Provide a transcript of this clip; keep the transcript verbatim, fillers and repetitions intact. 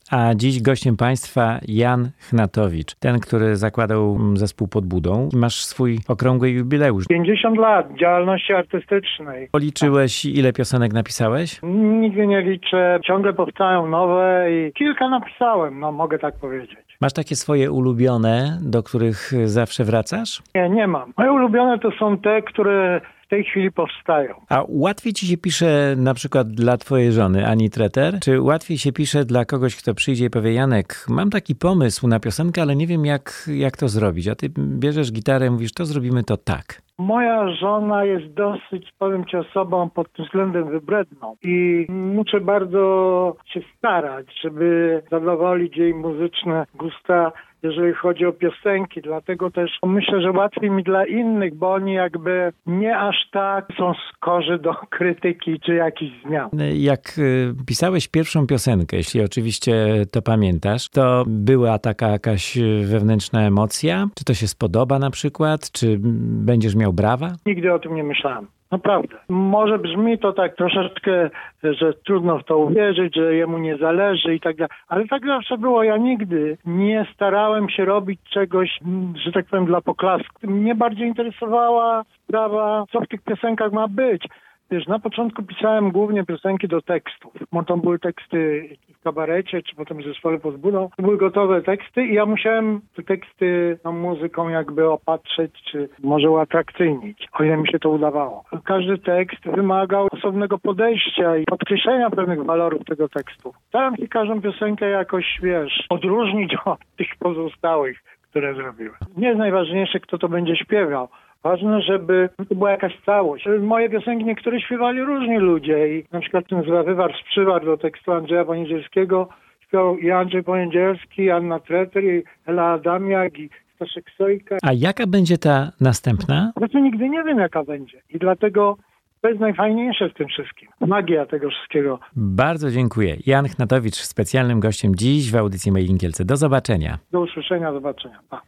A dziś gościem państwa Jan Chnatowicz, ten, który zakładał zespół Pod Budą. Masz swój okrągły jubileusz. pięćdziesiąt lat działalności artystycznej. Policzyłeś, ile piosenek napisałeś? Nigdy nie liczę. Ciągle powstają nowe i kilka napisałem, no mogę tak powiedzieć. Masz takie swoje ulubione, do których zawsze wracasz? Nie, nie mam. Moje ulubione to są te, które w tej chwili powstają. A łatwiej ci się pisze na przykład dla twojej żony, Ani Treter? Czy łatwiej się pisze dla kogoś, kto przyjdzie i powie: Janek, mam taki pomysł na piosenkę, ale nie wiem jak, jak to zrobić. A ty bierzesz gitarę i mówisz: to zrobimy to tak. Moja żona jest dosyć, powiem ci, osobą pod tym względem wybredną i muszę bardzo się starać, żeby zadowolić jej muzyczne gusta, jeżeli chodzi o piosenki. Dlatego też myślę, że łatwiej mi dla innych, bo oni jakby nie aż tak są skorzy do krytyki czy jakichś zmian. Jak pisałeś pierwszą piosenkę, jeśli oczywiście to pamiętasz, to była taka jakaś wewnętrzna emocja? Czy to się spodoba na przykład? Czy będziesz miał brawa? Nigdy o tym nie myślałem. Naprawdę. Może brzmi to tak troszeczkę, że trudno w to uwierzyć, że jemu nie zależy i tak dalej, ale tak zawsze było. Ja nigdy nie starałem się robić czegoś, że tak powiem, dla poklasku. Mnie bardziej interesowała sprawa, co w tych piosenkach ma być. Wiesz, na początku pisałem głównie piosenki do tekstów. Bo to były teksty w kabarecie, czy potem w zespole Pod Budą. To były gotowe teksty i ja musiałem te teksty tą muzyką jakby opatrzyć, czy może uatrakcyjnić, o ile mi się to udawało. Każdy tekst wymagał osobnego podejścia i podkreślenia pewnych walorów tego tekstu. Staram się każdą piosenkę jakoś, wiesz, odróżnić od tych pozostałych, które zrobiłem. Nie jest najważniejsze, kto to będzie śpiewał. Ważne, żeby to była jakaś całość. Moje piosenki niektóre śpiewali różni ludzie i na przykład ten Wywar z Przywar do tekstu Andrzeja Poniedzielskiego śpiewał i Andrzej Poniedzielski, i Anna Treter, i Ela Adamiak, i Staszek Sojka. A jaka będzie ta następna? Znaczy nigdy nie wiem, jaka będzie i dlatego to jest najfajniejsze w tym wszystkim. Magia tego wszystkiego. Bardzo dziękuję. Jan Chnatowicz, specjalnym gościem dziś w audycji Mailing Kielce. Do zobaczenia. Do usłyszenia, zobaczenia. Pa.